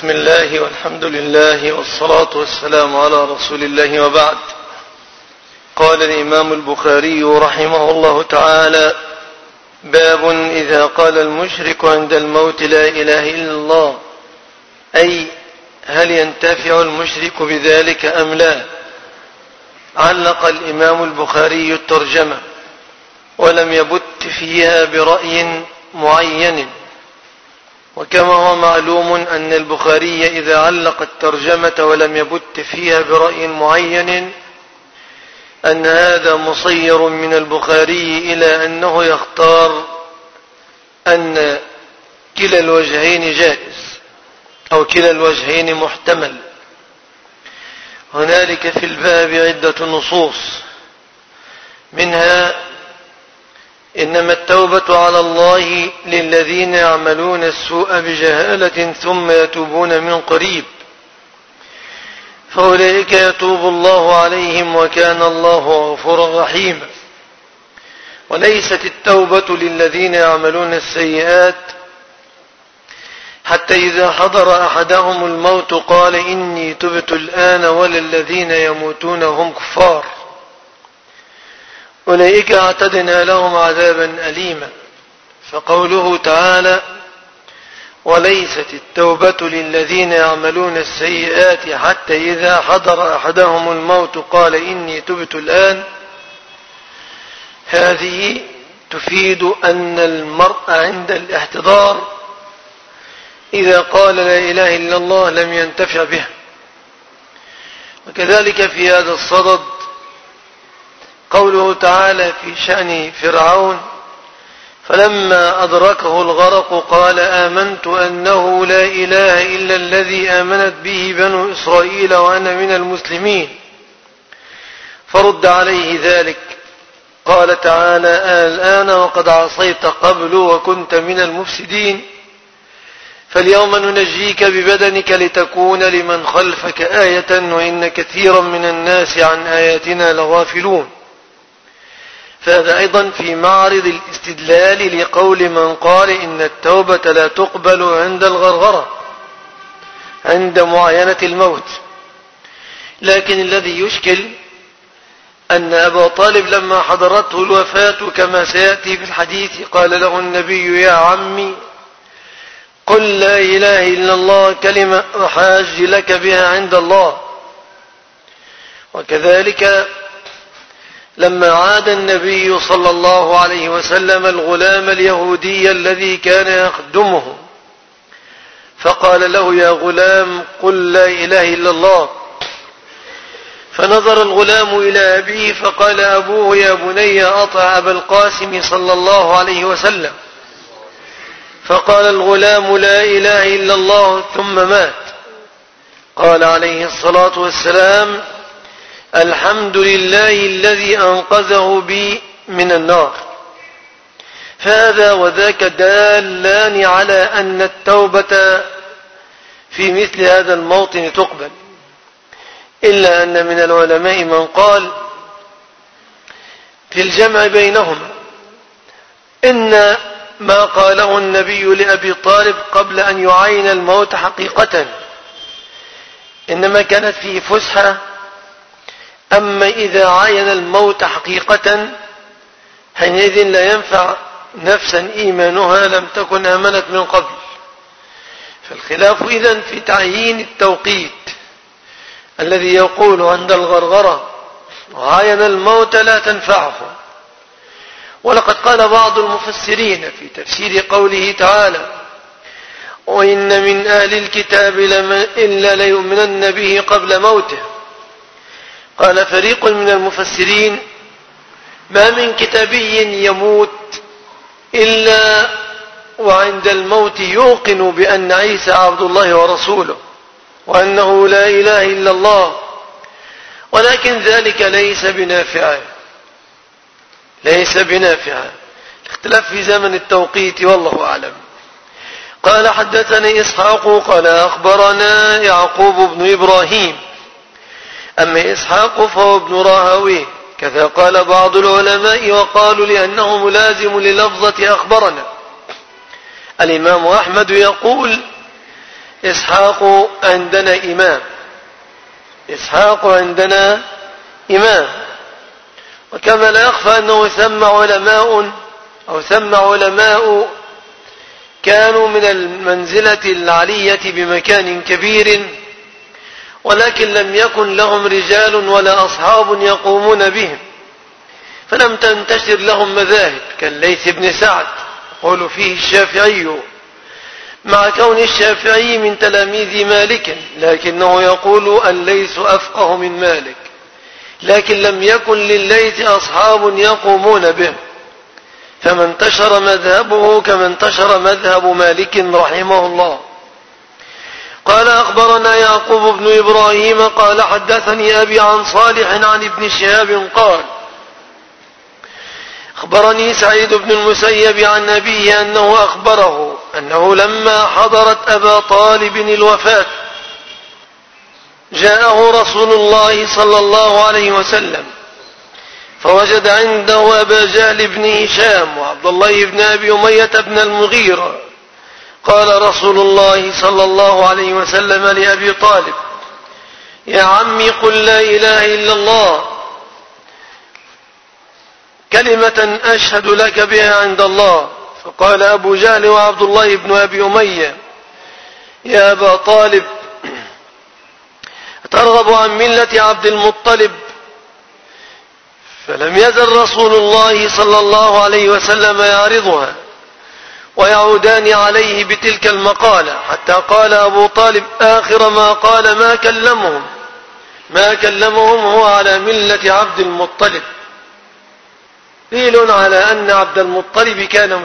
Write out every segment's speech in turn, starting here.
بسم الله والحمد لله والصلاة والسلام على رسول الله وبعد. قال الإمام البخاري رحمه الله تعالى: باب إذا قال المشرك عند الموت لا إله إلا الله، أي هل ينتفع المشرك بذلك أم لا؟ علق الإمام البخاري الترجمة ولم يبت فيها برأي معين، وكما هو معلوم أن البخاري إذا علق الترجمة ولم يبت فيها برأي معين أن هذا مصير من البخاري إلى أنه يختار أن كلا الوجهين جائز أو كلا الوجهين محتمل. هنالك في الباب عدة نصوص، منها: إنما التوبة على الله للذين يعملون السوء بجهالة ثم يتوبون من قريب فأولئك يتوب الله عليهم وكان الله غفورا رحيما. وليست التوبة للذين يعملون السيئات حتى إذا حضر أحدهم الموت قال إني تبت الآن، وللذين يموتون هم كفار أولئك اعتدنا لهم عذابا أليما. فقوله تعالى: وليست التوبة للذين يعملون السيئات حتى إذا حضر أحدهم الموت قال إني تبت الآن، هذه تفيد أن المرء عند الاحتضار إذا قال لا إله إلا الله لم ينتفع بها. وكذلك في هذا الصدد قوله تعالى في شأن فرعون: فلما أدركه الغرق قال آمنت أنه لا إله إلا الذي آمنت به بنو إسرائيل وأنا من المسلمين، فرد عليه ذلك. قال تعالى: الآن وقد عصيت قبل وكنت من المفسدين، فاليوم ننجيك ببدنك لتكون لمن خلفك آية وإن كثيرا من الناس عن آياتنا لغافلون. فهذا أيضا في معرض الاستدلال لقول من قال إن التوبة لا تقبل عند الغرغرة عند معاينة الموت. لكن الذي يشكل أن أبا طالب لما حضرته الوفاة كما سيأتي في الحديث قال له النبي: يا عمي قل لا إله إلا الله كلمة أحاج لك بها عند الله. وكذلك لما عاد النبي صلى الله عليه وسلم الغلام اليهودي الذي كان يخدمه فقال له: يا غلام قل لا إله إلا الله. فنظر الغلام إلى أبيه فقال أبوه: يا بني أطع أبا القاسم صلى الله عليه وسلم. فقال الغلام: لا إله إلا الله، ثم مات. قال عليه الصلاة والسلام: الحمد لله الذي أنقذه بي من النار. فهذا وذاك دالان على أن التوبة في مثل هذا الموطن تقبل، إلا أن من العلماء من قال في الجمع بينهما إن ما قاله النبي لأبي طالب قبل أن يعاين الموت حقيقة إنما كانت فيه فسحة، أما إذا عاين الموت حقيقة حينئذ لا ينفع نفسا إيمانها لم تكن آمنت من قبل. فالخلاف إذن في تعيين التوقيت الذي يقول عند الغرغرة عاين الموت لا تنفعه. ولقد قال بعض المفسرين في تفسير قوله تعالى: وإن من أهل الكتاب إلا ليؤمنن به قبل موته. قال فريق من المفسرين: ما من كتابي يموت إلا وعند الموت يوقن بأن عيسى عبد الله ورسوله وأنه لا إله إلا الله، ولكن ذلك ليس بنافع. الاختلاف في زمن التوقيت والله أعلم. قال حدثني إسحاق قال أخبرنا يعقوب بن إبراهيم. أما إسحاق فهو ابن راهويه، كذا قال بعض العلماء وقالوا لأنه ملازم للفظة أخبرنا. الإمام أحمد يقول إسحاق عندنا إمام، إسحاق عندنا إمام. وكما لا يخفى أنه ثم علماء كانوا من المنزلة العلية بمكان كبير، ولكن لم يكن لهم رجال ولا أصحاب يقومون بهم، فلم تنتشر لهم مذاهب كالليث بن سعد يقول فيه الشافعي، مع كون الشافعي من تلاميذ مالك، لكنه يقول الليث أفقه من مالك، لكن لم يكن للليث أصحاب يقومون به، فما انتشر مذهبه كما انتشر مذهب مالك رحمه الله. قال أخبرنا يعقوب بن إبراهيم قال حدثني أبي عن صالح عن ابن شهاب قال أخبرني سعيد بن المسيب عن أبيه أنه أخبره أنه لما حضرت أبا طالب الوفاة جاءه رسول الله صلى الله عليه وسلم، فوجد عنده أبا جهل بن هشام وعبد الله بن أبي أمية بن المغيرة. قال رسول الله صلى الله عليه وسلم لأبي طالب: يا عمي قل لا إله إلا الله، كلمة أشهد لك بها عند الله. فقال أبو جهل وعبد الله بن أبي أمية: يا أبا طالب، ترغب عن ملة عبد المطلب؟ فلم يزل رسول الله صلى الله عليه وسلم يعرضها ويعودان عليه بتلك المقالة، حتى قال أبو طالب آخر ما قال: ما كلمهم هو على ملة عبد المطلب. دليل على أن عبد المطلب كان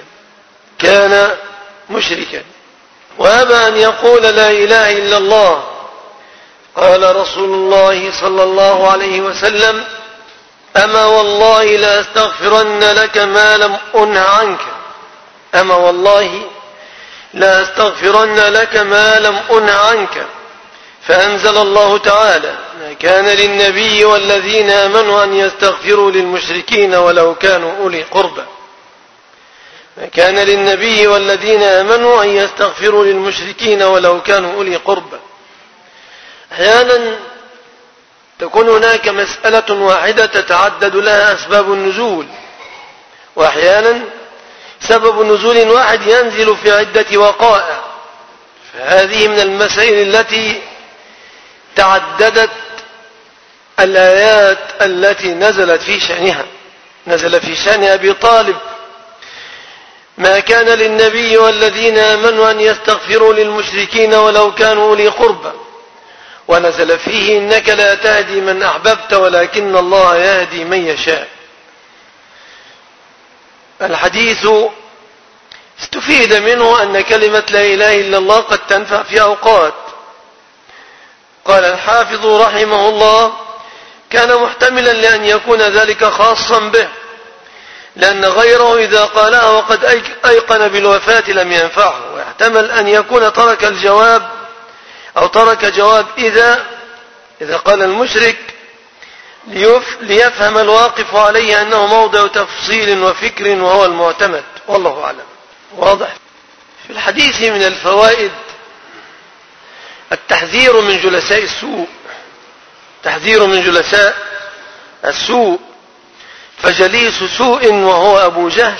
مشركا وأبى أن يقول لا إله إلا الله. قال رسول الله صلى الله عليه وسلم: أما والله لا أستغفرن لك ما لم أنه عنك، أما والله لا أستغفرن لك ما لم أنه عنك. فأنزل الله تعالى: ما كان للنبي والذين آمنوا أن يستغفروا للمشركين ولو كانوا أولي قربى. ما كان للنبي والذين آمنوا أن يستغفروا للمشركين ولو كانوا أولي قربى. أحيانا تكون هناك مسألة واحدة تتعدد لها أسباب النزول، وأحيانا سبب نزول واحد ينزل في عدة وقائع، فهذه من المسائل التي تعددت الآيات التي نزلت في شأنها. نزل في شأن أبي طالب: ما كان للنبي والذين آمنوا أن يستغفروا للمشركين ولو كانوا أولي قربى. ونزل فيه: إنك لا تهدي من أحببت ولكن الله يهدي من يشاء. الحديث استفيد منه أن كلمة لا إله إلا الله قد تنفع في أوقات. قال الحافظ رحمه الله: كان محتملا لأن يكون ذلك خاصا به، لأن غيره إذا قالها وقد أيقن بالوفاة لم ينفعه. ويحتمل أن يكون ترك الجواب أو ترك جواب إذا قال المشرك ليفهم الواقف عليه أنه موضع تفصيل وفكر وهو المعتمد، والله أعلم. واضح. في الحديث من الفوائد التحذير من جلساء السوء، تحذير من جلساء السوء. فجليس سوء وهو أبو جهل،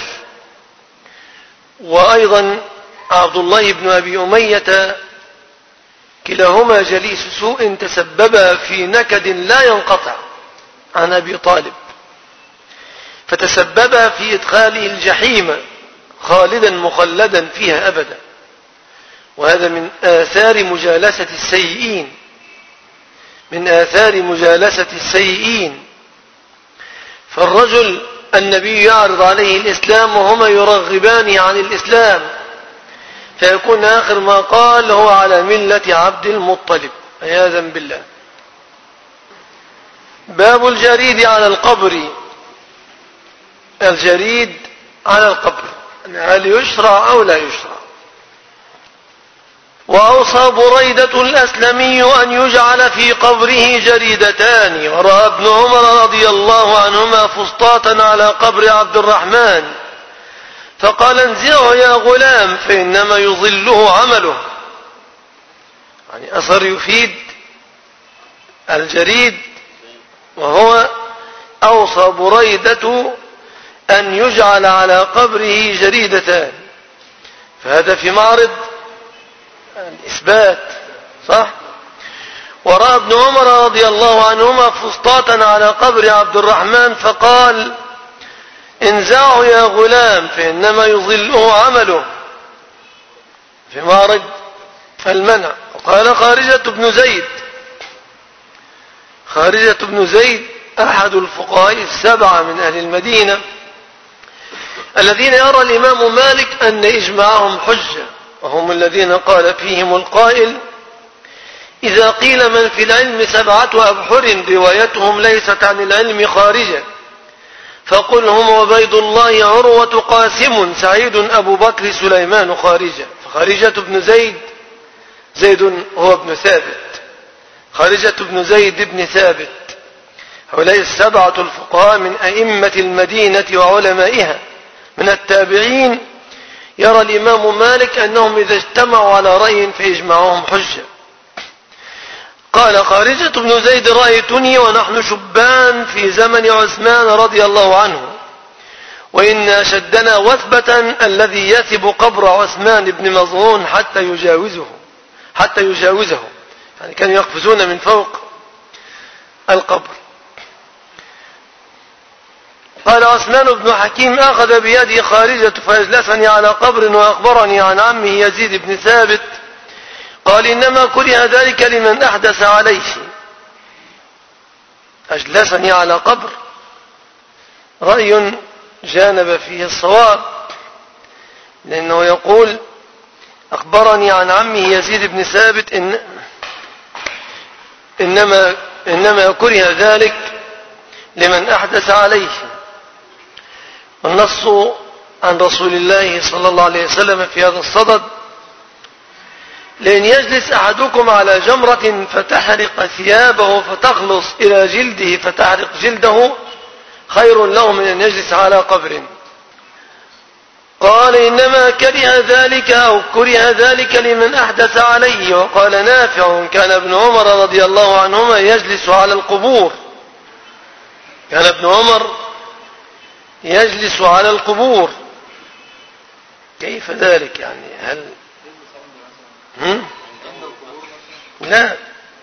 وأيضا عبد الله بن أبي أمية، كلاهما جليس سوء تسببا في نكد لا ينقطع عن أبي طالب، فتسببا في إدخاله الجحيم خالدا مخلدا فيها أبدا. وهذا من آثار مجالسة السيئين، من آثار مجالسة السيئين. فالرجل النبي يعرض عليه الإسلام وهما يرغبان عن الإسلام، فيكون آخر ما قال هو على ملة عبد المطلب عياذا بالله. باب الجريد على القبر. الجريد على القبر هل يشرع أو لا يشرع؟ وأوصى بريدة الأسلمي أن يجعل في قبره جريدتان. ورأى ابن عمر رضي الله عنهما فسطاطا على قبر عبد الرحمن، فقال: انزعه يا غلام فإنما يظله عمله. يعني أثر يفيد الجريد، وهو أوصى بريدة أن يجعل على قبره جريدتان، فهذا في معرض الإثبات، صح؟ ورأى ابن عمر رضي الله عنهما فسطاطا على قبر عبد الرحمن فقال: انزعه يا غلام فإنما يضله عمله، في معرض المنع. وقال خارجة بن زيد أحد الفقهاء السبعة من أهل المدينة الذين يرى الإمام مالك أن إجماعهم حجة، وهم الذين قال فيهم القائل: إذا قيل من في العلم 7 أبحر روايتهم ليست عن العلم خارجة، فقل هم عبيد الله عروة قاسم سعيد أبو بكر سليمان خارجة. فخارجة بن زيد هو ابن ثابت، خارجة بن زيد بن ثابت. هؤلاء 7 الفقهاء من أئمة المدينة وعلمائها من التابعين يرى الإمام مالك أنهم إذا اجتمعوا على رأي فإجماعهم حجة. قال خارجة بن زيد: رأيتني ونحن شبان في زمن عثمان رضي الله عنه، وإن أشدنا وثبة الذي يثب قبر عثمان بن مظعون حتى يجاوزه، يعني كانوا يقفزون من فوق القبر. قال عثمان بن حكيم: أخذ بيدي خارجة فأجلسني على قبر وأخبرني عن عمه يزيد بن ثابت قال: إنما كره ذلك لمن أحدث عليه. أجلسني على قبر رأي جانب فيه الصواب، لأنه يقول: أخبرني عن عمه يزيد بن ثابت إنما كره ذلك لمن أحدث عليه. والنص عن رسول الله صلى الله عليه وسلم في هذا الصدد: لأن يجلس أحدكم على جمرة فتحرق ثيابه فتخلص إلى جلده فتحرق جلده خير له من أن يجلس على قبر. قال: إنما كره ذلك لمن أحدث عليه. وقال نافع: كان ابن عمر رضي الله عنهما يجلس على القبور. كان ابن عمر يجلس على القبور. كيف ذلك؟ يعني هل لا،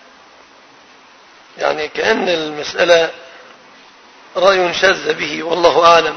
يعني كأن المسألة رأي شاذ به، والله أعلم.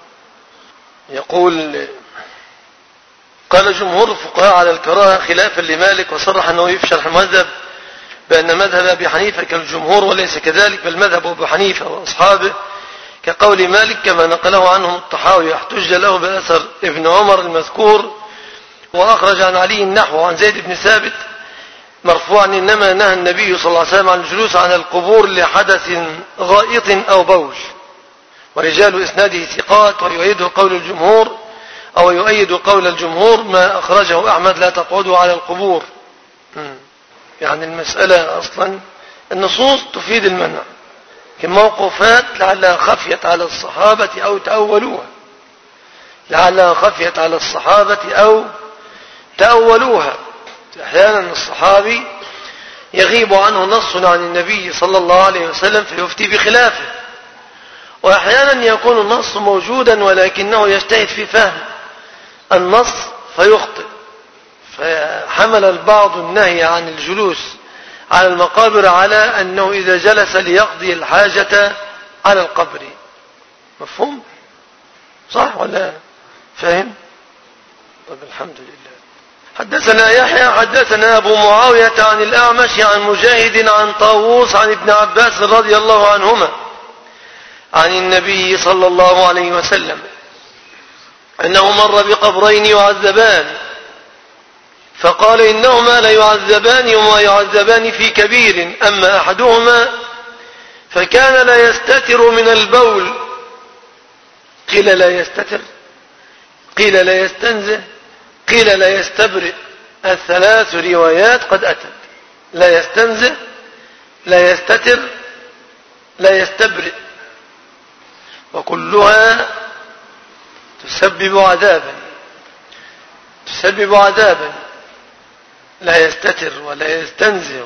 يقول: قال جمهور الفقهاء على الكراهة خلافا لمالك، وصرح أنه يفشرح المذهب بأن مذهب أبي حنيفة كالجمهور وليس كذلك، بل مذهب أبي حنيفة وأصحابه كقول مالك كما نقله عنهم الطحاوي، احتج له بأثر ابن عمر المذكور. وأخرج عن علي النحو عن زيد بن ثابت مرفوعا: إنما نهى النبي صلى الله عليه وسلم عن الجلوس عن القبور لحدث غائط أو بول. ورجال إسناده ثقات، ويؤيد قول الجمهور ما أخرجه أحمد: لا تقعدوا على القبور. يعني المسألة أصلا النصوص تفيد المنع، كموقوفات لعلها خفيت على الصحابة أو تأولوها، أحيانا الصحابي يغيب عنه نص عن النبي صلى الله عليه وسلم فيفتي بخلافه، وأحيانا يكون النص موجودا ولكنه يجتهد في فهم النص فيخطئ، فحمل البعض النهي عن الجلوس على المقابر على أنه إذا جلس ليقضي الحاجة على القبر. مفهوم؟ صح ولا فاهم؟ طيب الحمد لله. حدثنا يحيى حدثنا أبو معاوية عن الأعمش عن مجاهد عن طاووس عن ابن عباس رضي الله عنهما عن النبي صلى الله عليه وسلم أنه مر بقبرين يعذبان، فقال: إنهما ليعذبان وما يعذبان في كبير، أما أحدهما فكان لا يستتر من البول. قيل لا يستتر، قيل لا يستنزه، قيل لا يستبرئ، 3 روايات قد أتت: لا يستنزه، لا يستتر، لا يستبرئ، وكلها تسبب عذابا. لا يستتر ولا يستنزه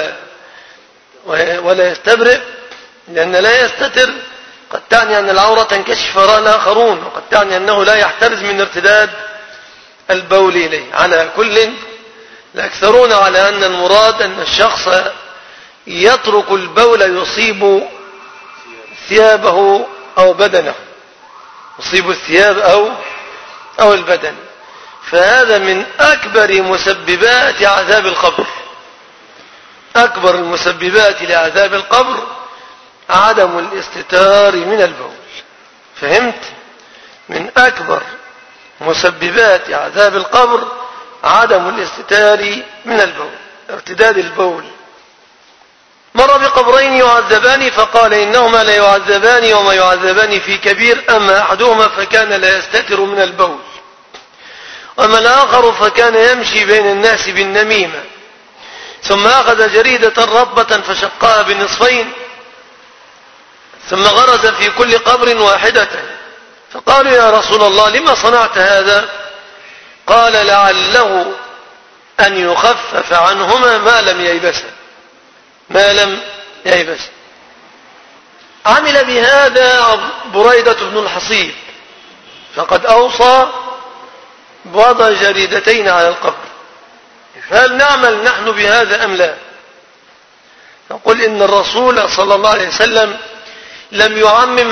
ولا يستبرئ، لأن لا يستتر قد تعني أن العورة تنكشف وراء الآخرون، وقد تعني أنه لا يحترز من ارتداد البول إليه. على كل، الأكثرون على أن المراد أن الشخص يترك البول يصيب ثيابه أو بدنه، يصيب الثياب أو البدن، فهذا من أكبر مسببات عذاب القبر. أكبر المسببات لعذاب القبر عدم الاستتار من البول. فهمت؟ من أكبر مسببات عذاب القبر عدم الاستتار من البول، ارتداد البول. مر بقبرين يعذبان فقال إنهما لا يعذبان وما يعذبان في كبير، أما أحدهما فكان لا يستتر من البول، وأما الآخر فكان يمشي بين الناس بالنميمة، ثم أخذ جريدة رطبة فشقها بنصفين، ثم غرز في كل قبر واحدة، فقالوا يا رسول الله لما صنعت هذا؟ قال لعله أن يخفف عنهما ما لم ييبسا. عمل بهذا بريدة بن الحصيب، فقد أوصى بوضع جريدتين على القبر. فهل نعمل نحن بهذا أم لا؟ نقول إن الرسول صلى الله عليه وسلم لم يعمم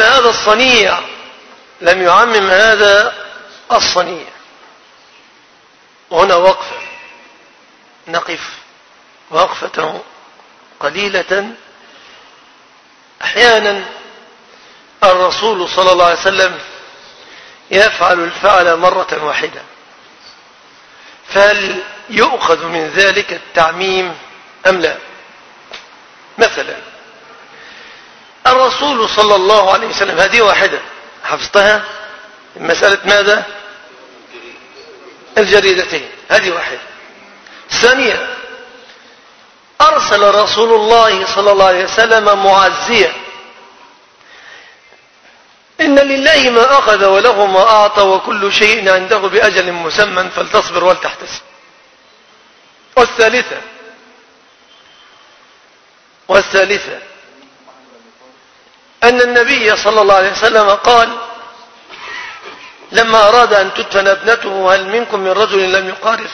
هذا الصنيع. وهنا وقفة نقف وقفة قليلة. أحيانا الرسول صلى الله عليه وسلم يفعل الفعل مرة واحدة، فهل يؤخذ من ذلك التعميم أم لا؟ مثلا الرسول صلى الله عليه وسلم، هذه واحدة حفظتها، مسألة ماذا؟ الجريدتين، هذه واحدة. ثانيا أرسل رسول الله صلى الله عليه وسلم معزيا، إن لله ما أخذ وله ما أعطى وكل شيء عنده بأجل مسمى فلتصبر ولتحتسب. والثالثة أن النبي صلى الله عليه وسلم قال لما أراد أن تدفن ابنته هل منكم من رجل لم يقارف؟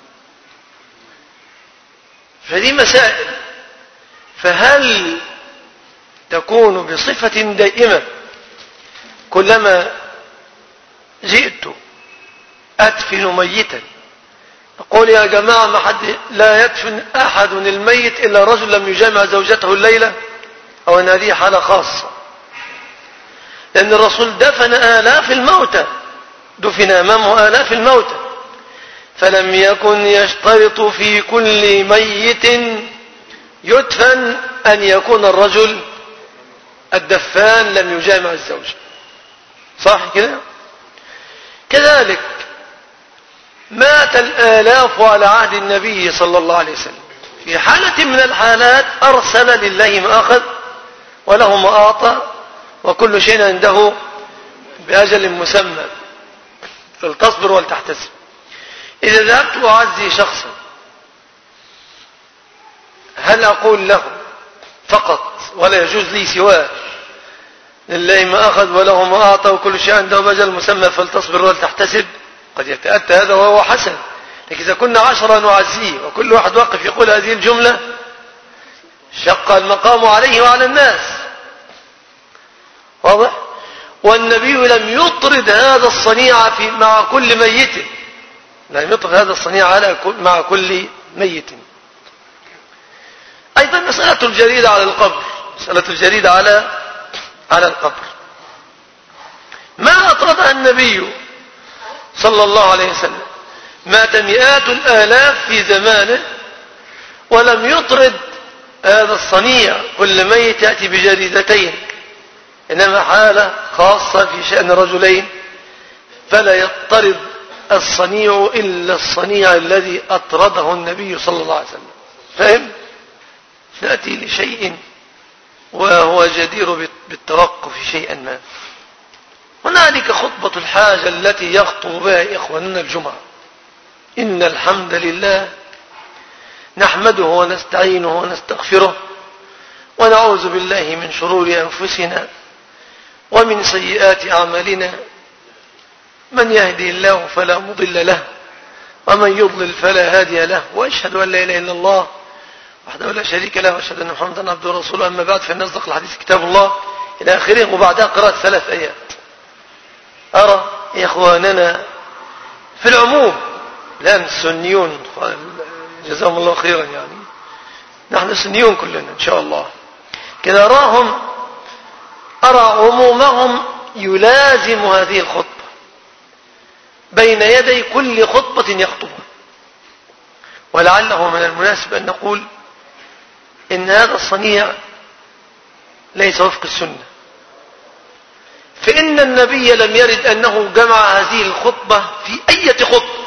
فدي مسائل. فهل تكون بصفة دائمة كلما جئت أدفن ميتا أقول يا جماعة لا يدفن أحد الميت إلا رجل لم يجامع زوجته الليلة، أو أن هذه حالة خاصة؟ لأن الرسول دفن آلاف الموتى، دفن أمامه آلاف الموتى، فلم يكن يشترط في كل ميت يدفن أن يكون الرجل الدفان لم يجامع الزوج. صح كده؟ كذلك مات الآلاف على عهد النبي صلى الله عليه وسلم، في حالة من الحالات أرسل لله ما أخذ وله ما أعطى وكل شيء عنده بأجل مسمى فلتصبر ولتحتسب. إذا ذهبت أعزي شخصا هل أقول له فقط ولا يجوز لي سواه لله ما أخذ وله ما أعطى وكل شيء عنده بأجل مسمى فلتصبر ولتحتسب؟ قد يتأتى هذا وهو حسن، لكن إذا كنا 10 نعزيه وكل واحد واقف يقول هذه الجملة شق المقام عليه وعلى الناس. واضح؟ والنبي لم يطرد هذا الصنيع مع كل ميت، لم يطرد هذا الصنيع مع كل ميت. أيضا مسألة الجريدة على القبر، مسألة الجريدة على القبر ما أطردها النبي صلى الله عليه وسلم. مات مئات الآلاف في زمانه ولم يطرد هذا الصنيع، كل ميت يأتي بجريدتين، إنما حالة خاصة في شأن رجلين، فلا يطرد الصنيع إلا الصنيع الذي أطرده النبي صلى الله عليه وسلم. فهم؟ نأتي لشيء وهو جدير بالتوقف شيئا ما. هنالك خطبة الحاجة التي يخطب بها إخواننا الجمعة. إن الحمد لله نحمده ونستعينه ونستغفره ونعوذ بالله من شرور أنفسنا ومن سيئات أعمالنا من يهدي الله فلا مضل له ومن يضلل فلا هادي له وأشهد أن لا إله إلا الله وحده لا شريك له وأشهد أن محمدا عبده ورسوله أما بعد فإن أصدق الحديث كتاب الله إلى آخره وبعدها قراءة 3 آيات. أرى إخواننا في العموم الآن السنيون جزاهم الله خيرا، يعني نحن سنيون كلنا إن شاء الله كذا، أرى عمومهم يلازم هذه الخطبة بين يدي كل خطبة يخطبها. ولعله من المناسب أن نقول إن هذا الصنيع ليس وفق السنة، فإن النبي لم يرد أنه جمع هذه الخطبة في أي خطبة.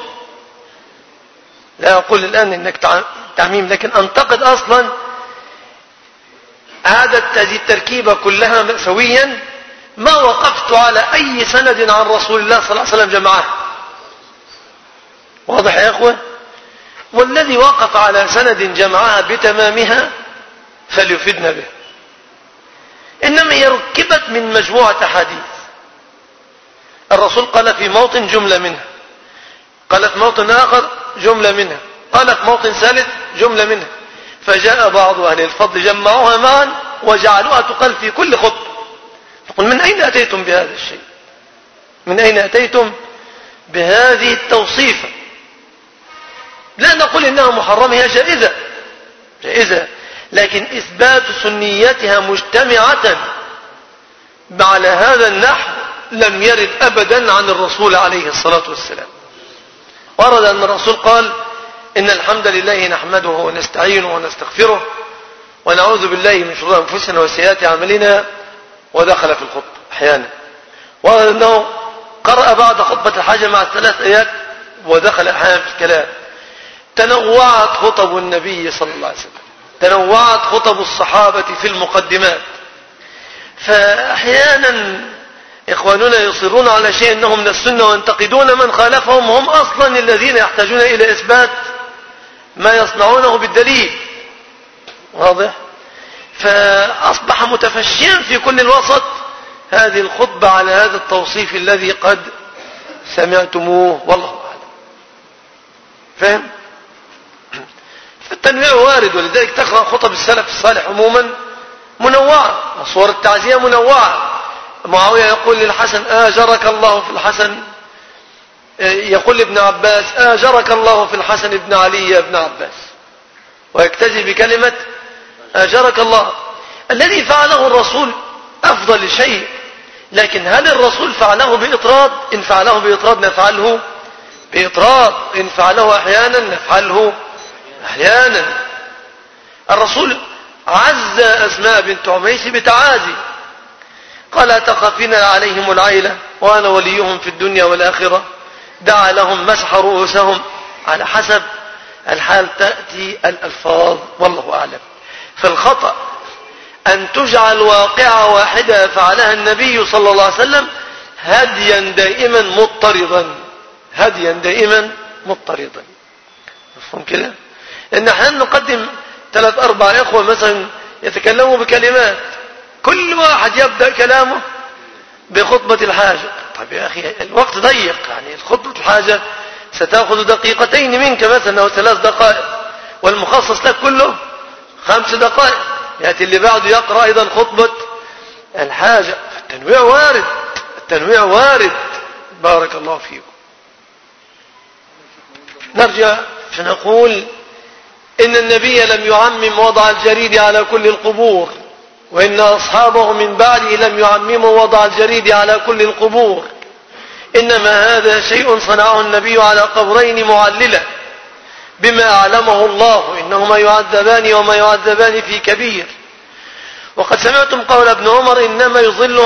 لا أقول الآن إنك تعميم، لكن أنتقد أصلا هذه التركيبة كلها سويا. ما وقفت على أي سند عن رسول الله صلى الله عليه وسلم جمعها. واضح يا أخوة؟ والذي وقف على سند جمعها بتمامها فليفيدنا به. إنما هي ركبت من مجموعة أحاديث. الرسول قال في موطن جملة منها، قال في موطن آخر جملة منها، قال في موطن ثالث جملة منها، فجاء بعض أهل الفضل جمعوها معا وجعلوها تقال في كل خطبة. فقل من أين أتيتم بهذا الشيء؟ من أين أتيتم بهذه التوصيفة؟ لا نقول إنها محرمة، هي جائزة، لكن إثبات سنيتها مجتمعة على هذا النحو لم يرد أبدا عن الرسول عليه الصلاة والسلام. ورد أن الرسول قال إن الحمد لله نحمده ونستعينه ونستغفره ونعوذ بالله من شرور أنفسنا وسيئات أعمالنا، ودخل في الخطبة أحيانا. ورد أنه قرأ بعد خطبة الحاجة مع 3 آيات ودخل أحيانا في الكلام. تنوعت خطب النبي صلى الله عليه وسلم، تنوعت خطب الصحابة في المقدمات. فأحيانا إخواننا يصرون على شيء أنهم من السنة وينتقدون من خالفهم، هم أصلا الذين يحتاجون إلى إثبات ما يصنعونه بالدليل. واضح؟ فأصبح متفشيا في كل الوسط هذه الخطبة على هذا التوصيف الذي قد سمعتموه، والله أعلم. فهم؟ التنويع وارد، ولذلك تقرأ خطب السلف الصالح عموما منوعة، وصور التعزية منوعة. معاوية يقول للحسن آجرك الله في الحسن، يقول لابن عباس آجرك الله في الحسن ابن علي يا ابن عباس، ويكتفي بكلمة آجرك الله. الذي فعله الرسول أفضل شيء، لكن هل الرسول فعله بإطراد؟ إن فعله بإطراد نفعله بإطراد، إن فعله أحيانا نفعله أحيانا. الرسول عز أسماء بنت عميس بتعازي، قال تخافين عليهم العيلة وأنا وليهم في الدنيا والآخرة، دعا لهم مسح رؤوسهم. على حسب الحال تأتي الألفاظ، والله أعلم. فالخطأ أن تجعل واقعة واحدة فعلها النبي صلى الله عليه وسلم هديا دائما مضطردا. مفهوم كده؟ لأن احنا نقدم 3-4 إخوة مثلا يتكلموا بكلمات، كل واحد يبدأ كلامه بخطبة الحاجة. طيب يا أخي الوقت ضيق، يعني خطبة الحاجة ستأخذ 2 دقيقتين منك مثلا أو 3 دقائق، والمخصص لك كله 5 دقائق. يأتي اللي بعده يقرأ أيضا خطبة الحاجة. التنويع وارد. بارك الله فيكم. نرجع فنقول إن النبي لم يعمم وضع الجريد على كل القبور، وإن أصحابه من بعده لم يعمموا وضع الجريد على كل القبور، إنما هذا شيء صنعه النبي على قبرين معللة بما أعلمه الله، إنهما يعذبان وما يعذبان في كبير. وقد سمعتم قول ابن عمر إنما يضل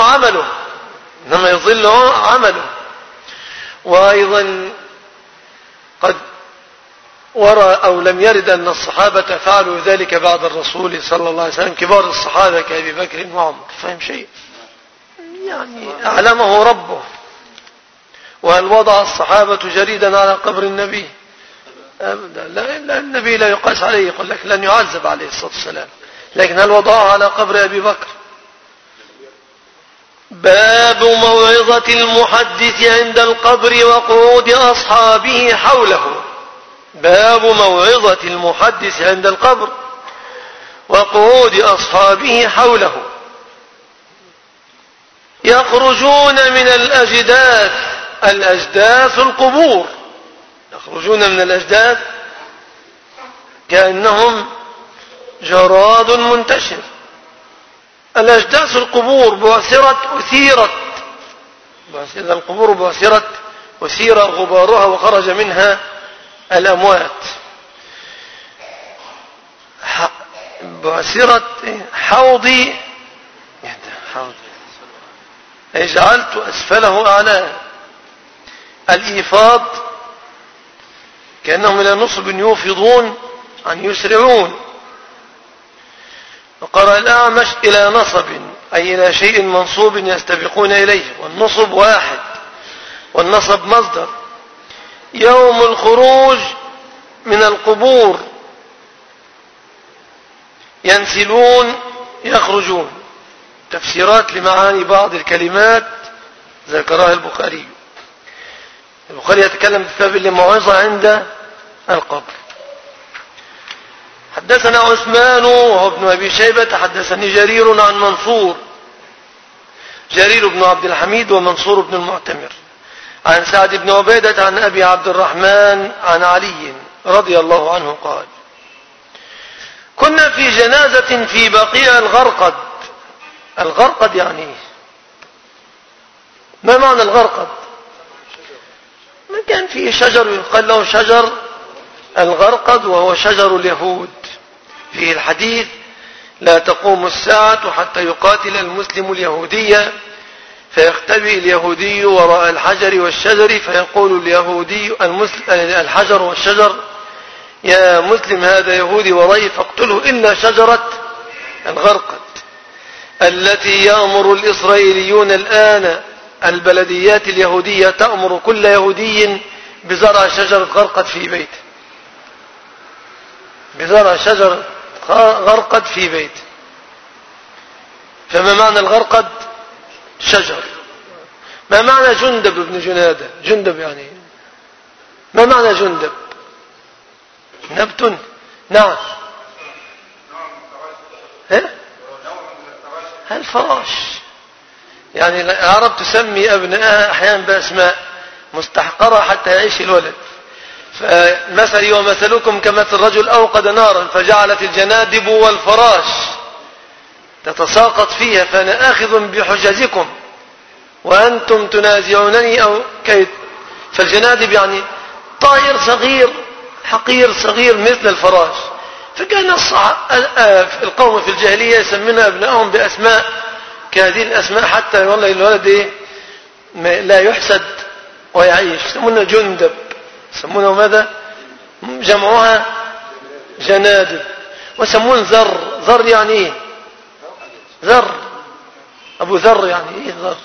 عمله. وأيضا قد ورى أو لم يرد أن الصحابة فعلوا ذلك بعد الرسول صلى الله عليه وسلم، كبار الصحابة كأبي بكر وعمر. فهم شيء؟ يعني أعلمه ربه. وهل وضع الصحابة جريدا على قبر النبي؟ أبدا لا النبي لا يقاس عليه، يقول لك لن يعذب عليه الصلاة والسلام، لكن هل وضعه على قبر أبي بكر؟ باب موعظة المحدث عند القبر وقعود أصحابه حوله. باب موعظة المحدث عند القبر وقعود أصحابه حوله. يخرجون من الأجداث، الأجداث القبور، يخرجون من الأجداث كأنهم جراد منتشر. الأجداث القبور أثيرت القبور بعثرت أثير غبارها وخرج منها الأموات. بعثرت حوضي، أي جعلت أسفله أعلاه. الإيفاض كأنهم إلى نصب يوفضون عن يسرعون. وقرأ الأعمش إلى نصب، أي إلى شيء منصوب يستبقون إليه، والنصب واحد والنصب مصدر. يوم الخروج من القبور، ينسلون يخرجون. تفسيرات لمعاني بعض الكلمات ذكرها البخاري. البخاري يتكلم في باب الموعظة عند القبر. حدثنا عثمان وهو ابن أبي شيبة حدثني جرير عن منصور، جرير بن عبد الحميد ومنصور بن المعتمر، عن سعد بن عبيدة عن أبي عبد الرحمن عن علي رضي الله عنه قال: كنا في جنازة في بقيع الغرقد. الغرقد يعني ما معنى الغرقد؟ ما كان فيه شجر يقال له شجر الغرقد، وهو شجر اليهود. فيه الحديث: لا تقوم الساعة حتى يقاتل المسلم اليهودية فيختبئ اليهودي وراء الحجر والشجر فيقول اليهودي الحجر والشجر: يا مسلم هذا يهودي ورائي فاقتله إلا شجرة الغرقد التي يأمر الإسرائيليون الآن. البلديات اليهودية تأمر كل يهودي بزرع شجرة غرقد في بيته، بزرع شجرة غرقد في بيته. فما معنى الغرقد؟ شجر. ما معنى جندب ابن جنادة؟ جندب يعني ما معنى جندب؟ نبت. نعم. الفراش. يعني العرب تسمي أبنائها أحيانا بأسماء مستحقرة حتى يعيش الولد. فمثلي ومثلكم كمثل رجل أوقد نارا فجعلت الجنادب والفراش تتساقط فيها فأنا آخذ بحجزكم وأنتم تنازعونني أو كيد. فالجنادب يعني طائر صغير حقير صغير مثل الفراش. فكان القوم في الجاهلية يسمون أبنائهم بأسماء كهذه الأسماء حتى والله الولد لا يحسد ويعيش. يسمونه جندب، يسمونه ماذا؟ جمعها جنادب. ويسمون ذر. ذر يعني ايه؟ ذر. أبو ذر يعني ايه ذر؟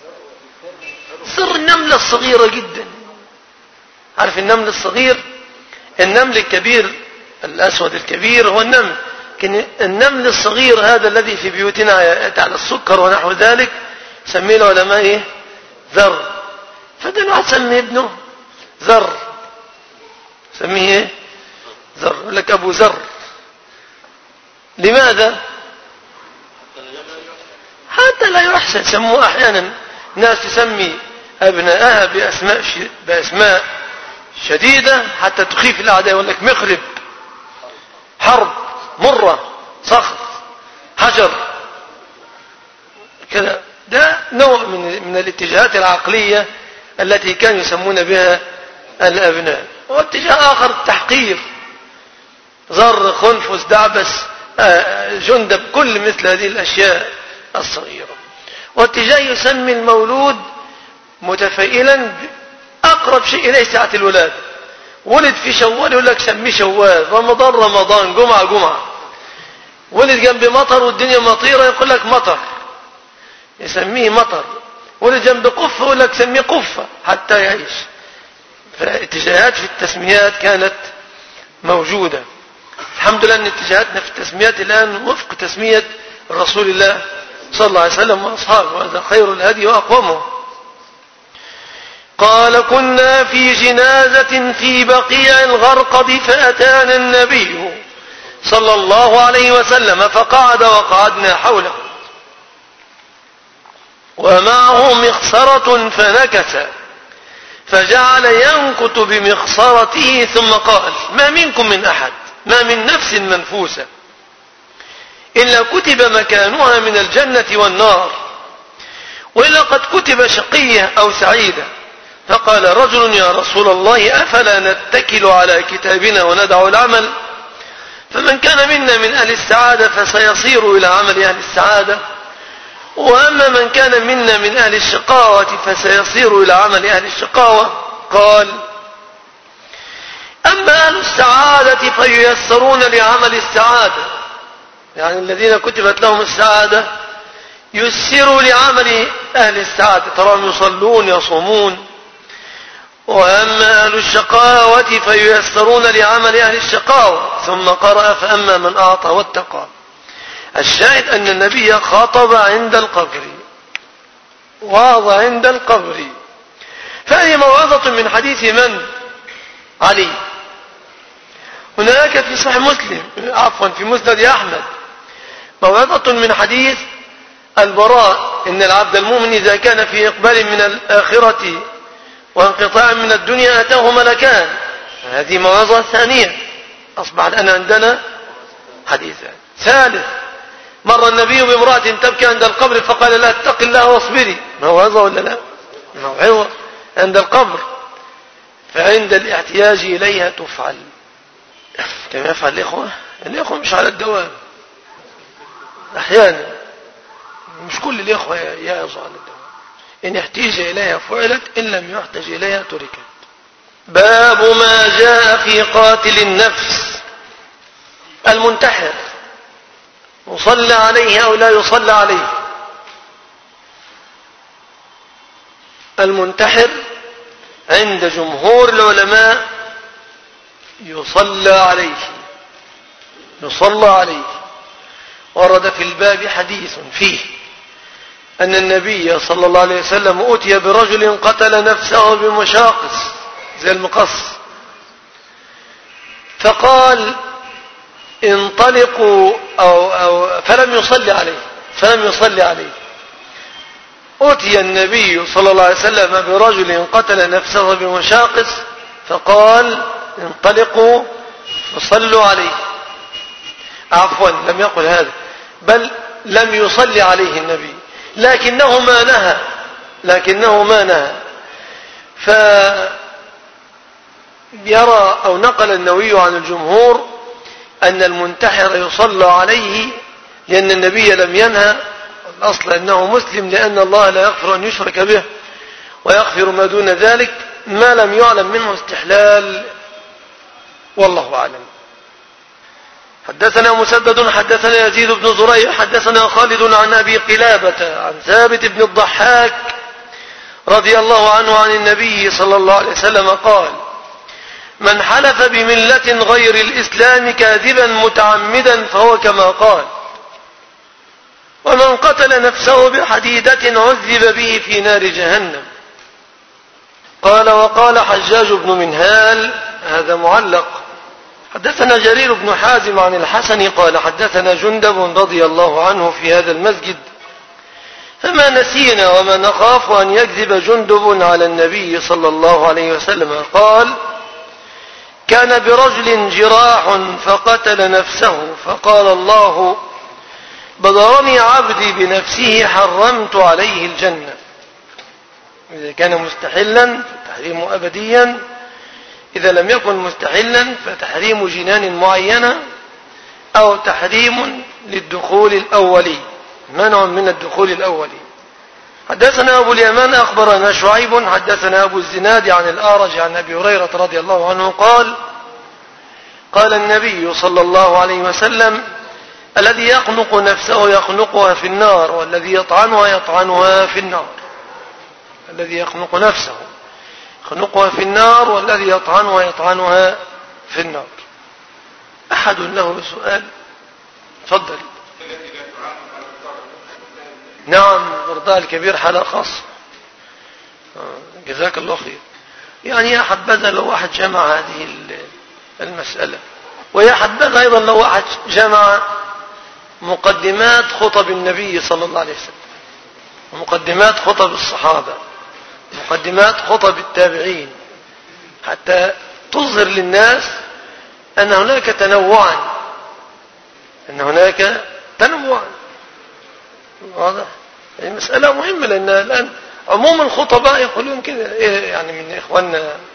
ذر النملة الصغيرة جدا. عارف النمل الصغير؟ النمل الكبير الأسود الكبير هو النمل، لكن النمل الصغير هذا الذي في بيوتنا يأتي على السكر ونحو ذلك سميه العلماء ايه؟ ذر. فده الواحد سميه ابنه ذر، سميه ايه؟ ذر. يقول لك أبو ذر. لماذا؟ حتى لا يحسن. سموه أحيانا ناس تسمي أبنائها بأسماء شديدة حتى تخيف الأعداء. يقول لك مخرب، حرب، مرة، صخر، حجر، كذا. ده نوع من الاتجاهات العقلية التي كانوا يسمون بها الأبناء. واتجاه آخر التحقير، ذر، خنفس، دعبس، جندب، كل مثل هذه الأشياء الصغيرة. واتجاه يسمي المولود متفائلا أقرب شيء إليه ساعة الولادة. ولد في شوال يقول لك سميه شوال، رمضان رمضان، جمعة جمعة. ولد جنب مطر والدنيا مطيرة يقول لك مطر، يسميه مطر. ولد جنب قفة يقول لك سميه قفة حتى يعيش. فاتجاهات في التسميات كانت موجودة. الحمد لله أن اتجاهاتنا في التسميات الآن وفق تسمية رسول الله صلى الله عليه وسلم وأصحابه، وهذا خير الهدي وأقومه. قال كنا في جنازة في بقيع الغرقد فأتانا النبي صلى الله عليه وسلم فقعد وقعدنا حوله ومعه مخصرة فنكس فجعل ينكت بمخصرته ثم قال ما منكم من أحد، ما من نفس منفوسة إلا كتب مكانها من الجنة والنار، وإلا قد كتب شقية أو سعيدة. فقال رجل يا رسول الله أفلا نتكل على كتابنا وندع العمل؟ فمن كان منا من أهل السعادة فسيصير إلى عمل أهل السعادة، وأما من كان منا من أهل الشقاوة فسيصير إلى عمل أهل الشقاوة. قال أما أهل السعادة فييسرون لعمل السعادة، يعني الذين كتبت لهم السعادة يسروا لعمل أهل السعادة، تراهم يصلون يصومون. وأما أهل الشقاوة فييسرون لعمل أهل الشقاوة. ثم قرأ فأما من أعطى واتقى. الشاهد أن النبي خاطب عند القبر، وعظ عند القبر. فهي موعظة من حديث من؟ علي. هناك في صحيح مسلم في مسند أحمد موعظة من حديث البراء إن العبد المؤمن إذا كان في إقبال من الآخرة وانقطاع من الدنيا أتاه ملكان. هذه موعظة ثانية، أصبح الآن عندنا حديثان. ثالث، مر النبي بامرأة تبكي عند القبر فقال لها اتق الله واصبري. موعظة ولا لا؟ موعظة عند القبر. فعند الاحتياج إليها تفعل كما يفعل الإخوة مش على الدوام، أحيانا مش كل الإخوة يعظوا على الدوام. إن احتيج إليها فعلت، إن لم يحتج إليها تركت. باب ما جاء في قاتل النفس المنتحر، يصلى عليه أو لا يصلى عليه. المنتحر عند جمهور العلماء يصلى عليه. ورد في الباب حديث فيه أن النبي صلى الله عليه وسلم أتي برجل قتل نفسه بمشاقص زي المقص، فقال انطلقوا فلم يصلي عليه. أتي النبي صلى الله عليه وسلم برجل قتل نفسه بمشاقص فقال انطلقوا فصلوا عليه. عفوا، لم يقل هذا، بل لم يصلي عليه النبي، لكنه ما نهى. فيرى أو نقل النووي عن الجمهور أن المنتحر يصلى عليه لأن النبي لم ينهى. الأصل أنه مسلم، لأن الله لا يغفر أن يشرك به ويغفر ما دون ذلك ما لم يعلم منه استحلال، والله أعلم. حدثنا مسدد حدثنا يزيد بن زريع حدثنا خالد عن أبي قلابة عن ثابت بن الضحاك رضي الله عنه عن النبي صلى الله عليه وسلم قال من حلف بملة غير الإسلام كاذبا متعمدا فهو كما قال، ومن قتل نفسه بحديدة عذب به في نار جهنم. قال وقال حجاج بن منهال، هذا معلق. حدثنا جرير بن حازم عن الحسن قال حدثنا جندب رضي الله عنه في هذا المسجد، فما نسينا وما نخاف أن يكذب جندب على النبي صلى الله عليه وسلم. قال كان برجل جراح فقتل نفسه فقال الله بضرني عبدي بنفسه حرمت عليه الجنة. إذا كان مستحلا فتحريم أبديا، إذا لم يكن مستحلا فتحريم جنان معينة أو تحريم للدخول الأولي، منع من الدخول الأولي. حدثنا أبو اليمان أخبرنا شعيب حدثنا أبو الزناد عن الأعرج عن أبي هريرة رضي الله عنه قال النبي صلى الله عليه وسلم الذي يخنق نفسه يخنقها في النار، والذي يطعنها يطعنها في النار. الذي يخنق نفسه يخنقها في النار، والذي يطعنها يطعنها في النار. أحد له سؤال؟ تفضل. نعم، إرضاء الكبير حالة خاصة. جزاك الله خير. يعني يا حبذا لو واحد جمع هذه المسألة، ويا حبذا أيضا لو واحد جمع مقدمات خطب النبي صلى الله عليه وسلم، ومقدمات خطب الصحابة، مقدمات خطب التابعين، حتى تظهر للناس أن هناك تنوعا، أن هناك تنوعا. واضح؟ المسألة مهمة، لأن الآن عموم الخطباء يقولون كذا، يعني من إخواننا